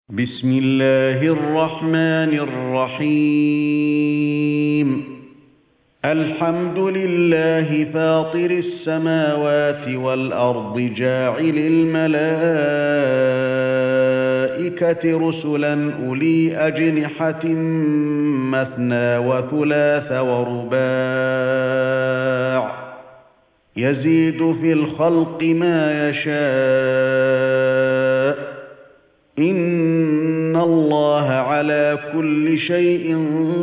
بسم الله الرحمن الرحيم الحمد لله فاطر السماوات والأرض جاعل الملائكة رسلا أولي أجنحة مثنى وثلاث ورباع يزيد في الخلق ما يشاء إن الله على كل شيء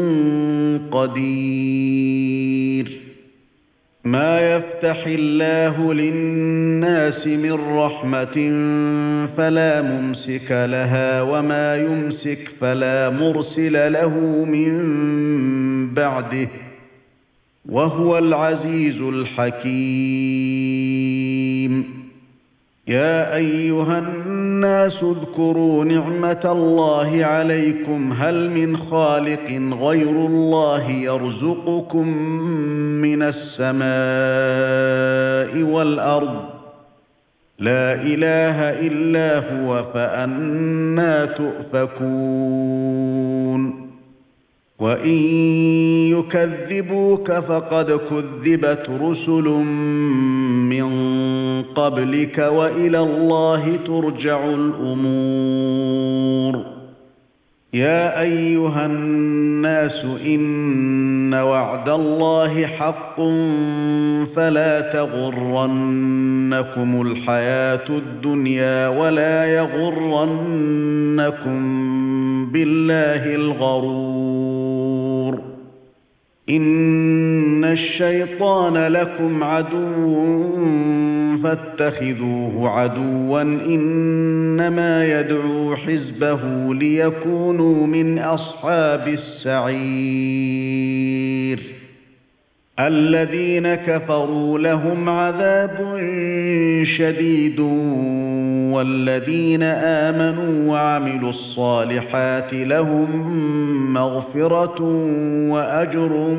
قدير ما يفتح الله للناس من رحمة فلا ممسك لها وما يمسك فلا مرسل له من بعده وهو العزيز الحكيم يا أيها الناس اذكروا نعمة الله عليكم هل من خالق غير الله يرزقكم من السماء والأرض لا إله إلا هو فأنى تؤفكون وإن يكذبوك فقد كذبت رسل من قبلك وإلى الله ترجع الأمور يا أيها الناس إن وعد الله حق فلا تغرنكم الحياة الدنيا ولا يغرنكم بالله الغرور إن الشيطان لكم عدو فاتخذوه عدوا إنما يدعو حزبه ليكونوا من أصحاب السعير الذين كفروا لهم عذاب شديد والذين آمنوا وعملوا الصالحات لهم مغفرة وأجر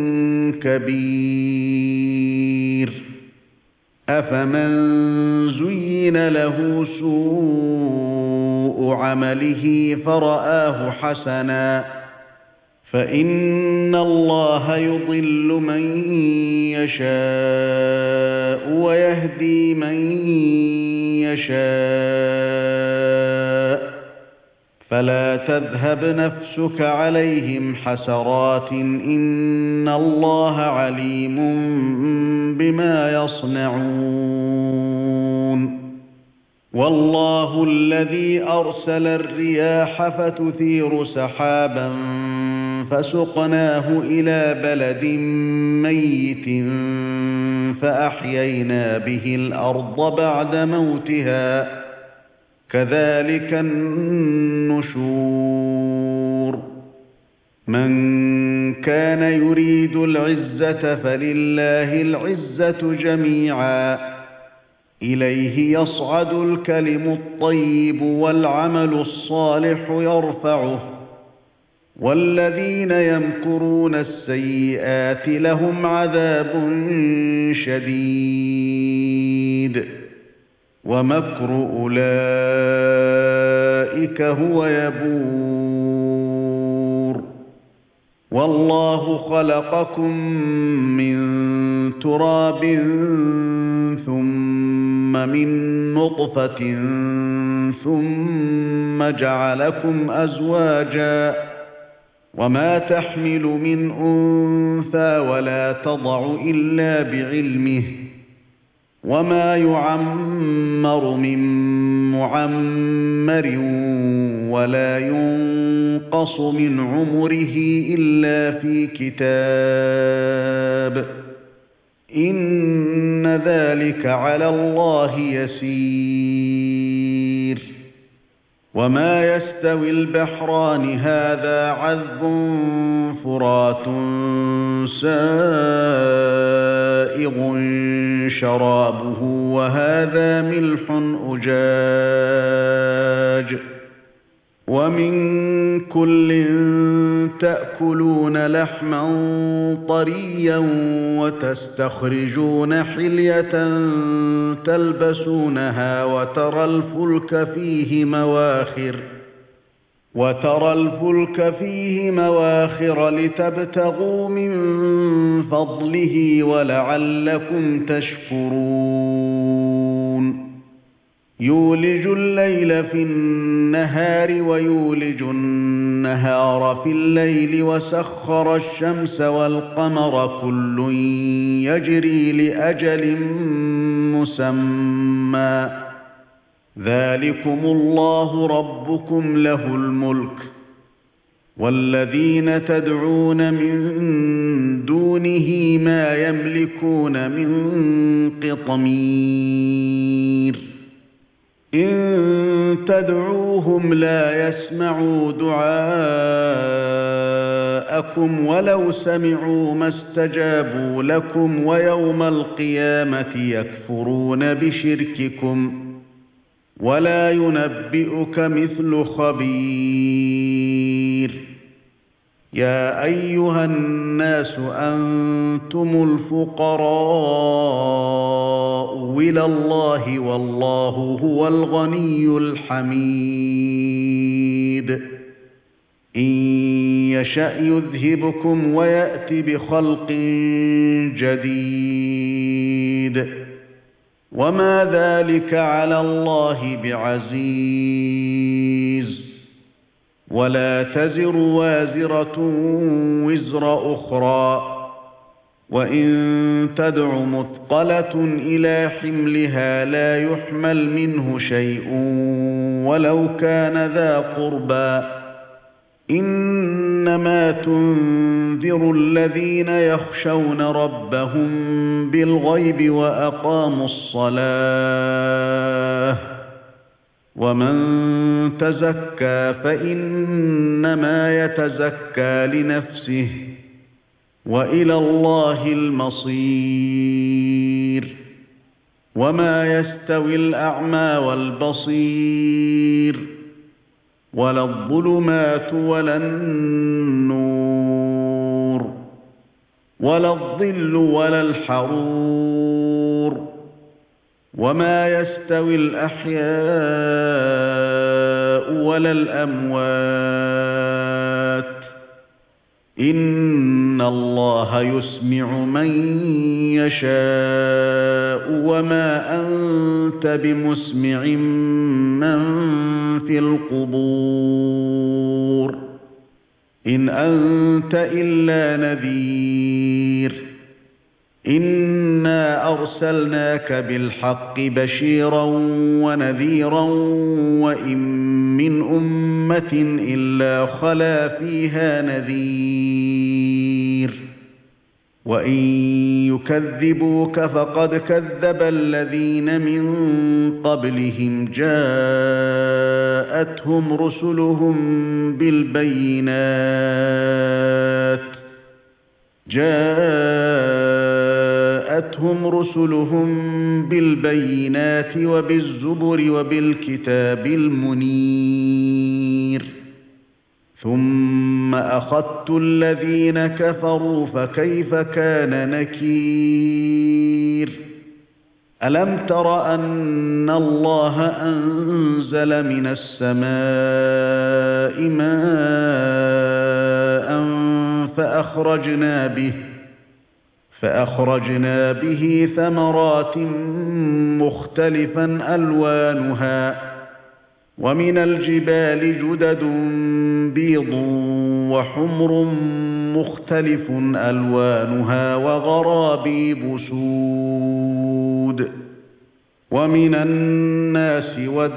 كبير أفمن زين له سوء عمله فرآه حسنا فإن الله يضل من يشاء ويهدي من يشاء فلا تذهب نفسك عليهم حسرات إن الله عليم بما يصنعون والله الذي أرسل الرياح فتثير سحابا فسقناه إلى بلد ميت فأحيينا به الأرض بعد موتها كذلك النشور من كان يريد العزة فلله العزة جميعا إليه يصعد الكلم الطيب والعمل الصالح يرفعه والذين يمكرون السيئات لهم عذاب شديد ومكر أولئك هو يبور والله خلقكم من تراب ثم من نطفة ثم جعلكم أزواجا وما تحمل من أنثى ولا تضع إلا بعلمه وما يعمر من معمر ولا ينقص من عمره إلا في كتاب إن ذلك على الله يسير وما يستوي البحران هذا عذب فرات سائغ شرابه وهذا ملح أجاج ومن كل تأكلون لحما طريا وتستخرجون حلية تلبسونها وترى الفلك فيه مواخر وترى الفلك فيه مواخر لتبتغوا من فضله ولعلكم تشكرون يولج الليل في النهار ويولج النهار في الليل وسخر الشمس والقمر كل يجري لأجل مسمى ذلكم الله ربكم له الملك والذين تدعون من دونه ما يملكون من قطمير إن تدعوهم لا يسمعوا دعاءكم ولو سمعوا ما استجابوا لكم ويوم القيامة يكفرون بشرككم ولا ينبئك مثل خبير يا أيها الناس أنتم الفقراء إلى الله والله هو الغني الحميد إن يشأ يذهبكم ويأت بخلق جديد وما ذلك على الله بعزيز ولا تزر وازرة وزر أخرى وإن تدع مثقلة إلى حملها لا يحمل منه شيء ولو كان ذا قربى إنما تنذر الذين يخشون ربهم بالغيب وأقاموا الصلاة ومن تزكى فإنما يتزكى لنفسه وإلى الله المصير وما يستوي الأعمى والبصير ولا الظلمات ولا النور ولا الظل ولا الحرور وما يستوي الأحياء ولا الأموات إن الله يسمع من يشاء وما أنت بمسمع من في القبور إن أنت إلا نذير إنا أرسلناك بالحق بشيرا ونذيرا وإن من أمة إلا خلا فيها نذير وإن يكذبوك فقد كذب الذين من قبلهم جاءتهم رسلهم بالبينات وبالزبر وبالكتاب المنير ثم أخذت الذين كفروا فكيف كان نكير ألم تر أن الله أنزل من السماء ماء فأخرجنا به ثمرات مختلفا ألوانها ومن الجبال جدد بيض وحمر مختلف ألوانها وغرابيب سود ومن الناس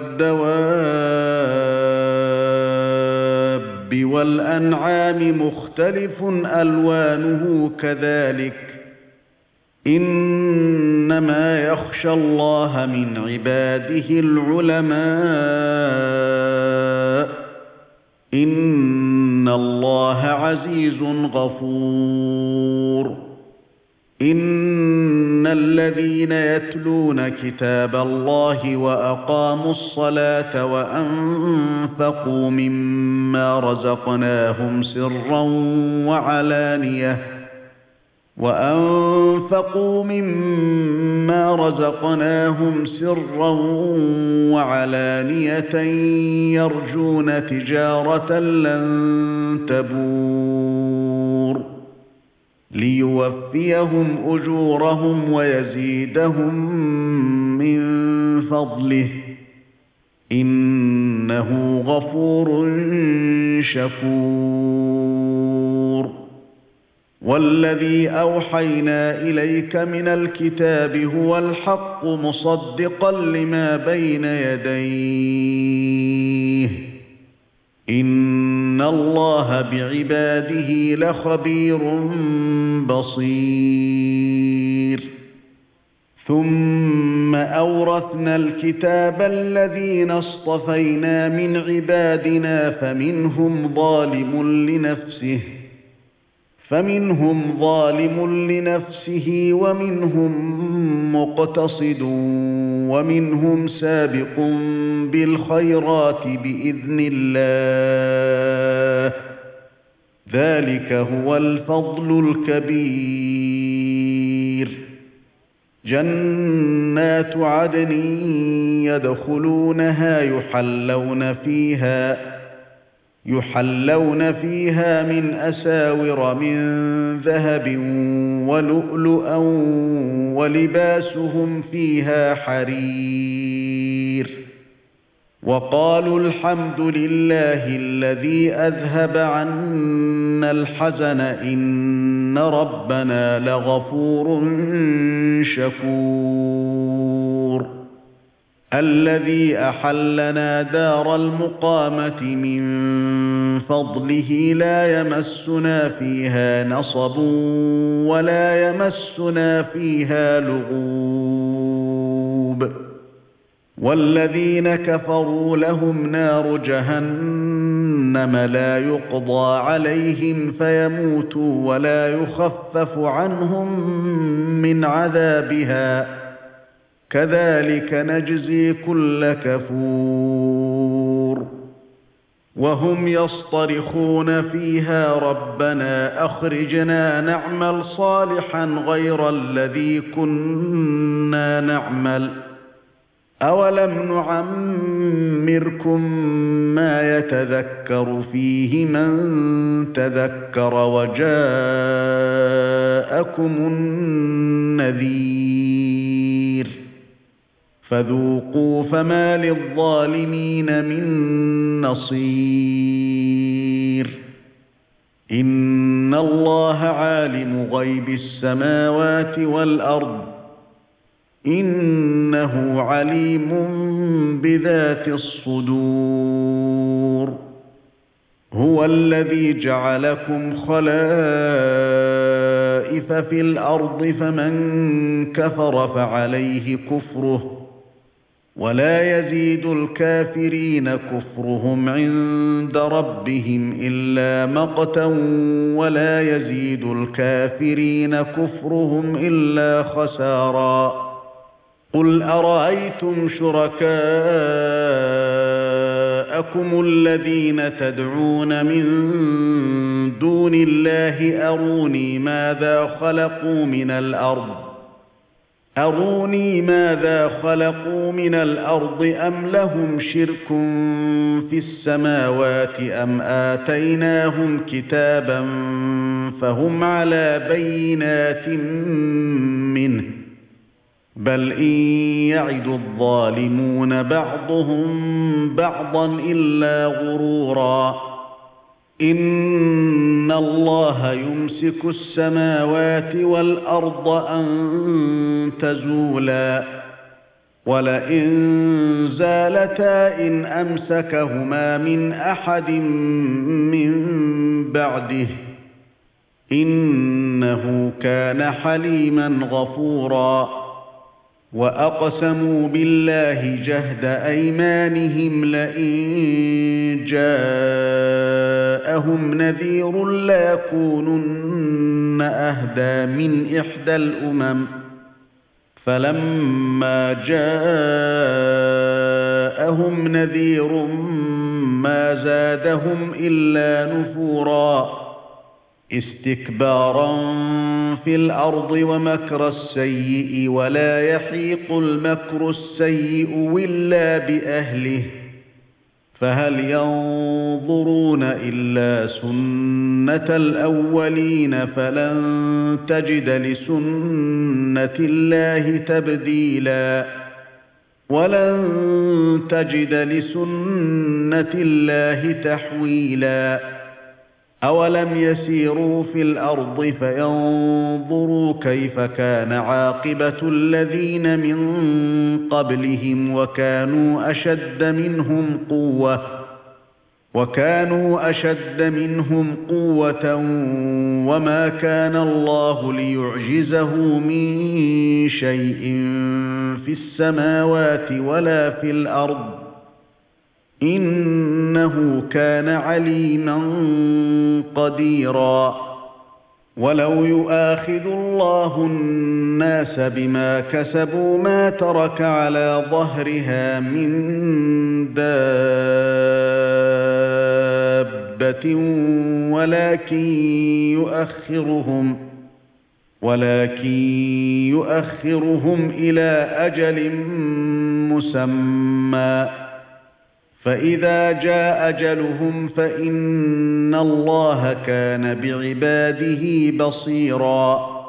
والدواب والأنعام مختلف ألوانه كذلك إنما يخشى الله من عباده العلماء إن الله عزيز غفور إن الذين يتلون كتاب الله وأقاموا الصلاة وأنفقوا مما رزقناهم سرا وعلانية وأنفقوا مما رزقناهم سرا وعلانية يرجون تجارة لن تبور ليوفيهم أجورهم ويزيدهم من فضله إنه غفور شكور والذي أوحينا إليك من الكتاب هو الحق مصدقا لما بين يديه إن الله بعباده لخبير بصير ثم أورثنا الكتاب الذين اصطفينا من عبادنا فمنهم ظالم لنفسه ومنهم مقتصد ومنهم سابق بالخيرات بإذن الله ذلك هو الفضل الكبير جنات عدن يدخلونها يحلون فيها من أساور من ذهب ولؤلؤا ولباسهم فيها حرير وقالوا الحمد لله الذي أذهب عنا الحزن إن ربنا لغفور شكور الذي أحلنا دار المقامة من فضله لا يمسنا فيها نصب ولا يمسنا فيها لغوب والذين كفروا لهم نار جهنم لا يقضى عليهم فيموتوا ولا يخفف عنهم من عذابها كذلك نجزي كل كفور وهم يصطرخون فيها ربنا أخرجنا نعمل صالحا غير الذي كنا نعمل أولم نعمركم ما يتذكر فيه من تذكر وجاءكم النذير فذوقوا فما للظالمين من نصير إن الله عالم غيب السماوات والأرض إنه عليم بذات الصدور هو الذي جعلكم خلائف في الأرض فمن كفر فعليه كفره ولا يزيد الكافرين كفرهم عند ربهم إلا مقتا ولا يزيد الكافرين كفرهم إلا خسارا قل أرأيتم شركاءكم الذين تدعون من دون الله أروني ماذا خلقوا من الأرض أم لهم شرك في السماوات أم آتيناهم كتابا فهم على بينات منه بل إن يعد الظالمون بعضهم بعضا إلا غرورا إن الله يمسك السماوات والأرض أن تزولا ولئن زالتا إن أمسكهما من أحد من بعده إنه كان حليما غفورا وأقسموا بالله جهد أيمانهم لئن جاءهم نذير ليكونن أهدى من إحدى الأمم فلما جاءهم نذير ما زادهم إلا نفورا استكبارا في الأرض ومكر السيء ولا يحيق المكر السيء إلا بأهله فهل ينظرون إلا سنة الأولين فلن تجد لسنة الله تبديلا ولن تجد لسنة الله تحويلا أولم يسيروا في الأرض فينظروا كيف كان عاقبة الذين من قبلهم وكانوا أشد منهم قوة وما كان الله ليعجزه من شيء في السماوات ولا في الأرض إنه كان عليما قديرا ولو يؤاخذ الله الناس بما كسبوا ما ترك على ظهرها من دابة ولكن يؤخرهم إلى أجل مسمى فإذا جاء أجلهم فإن الله كان بعباده بصيرا